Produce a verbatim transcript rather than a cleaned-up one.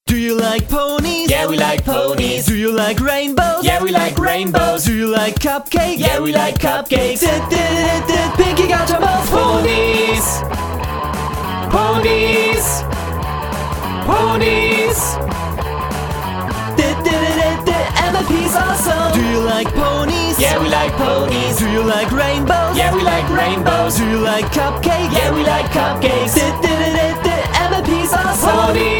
Do you like ponies? Yeah, we like ponies. Do you like rainbows? Yeah, we like rainbows. Do you like cupcakes? Yeah, we like cupcakes. Dit, dit, dit, dit, Pinky got your mouth full. Ponies. Ponies. Ponies. Dit, dit, dit, dit, M F P's awesome. Do you like ponies? Yeah, we like ponies. Do you like rainbows? Yeah, we like rainbows. Do you like cupcakes? Yeah, we like cupcakes. Dit, dit, dit, dit, M F P's awesome. Ponies.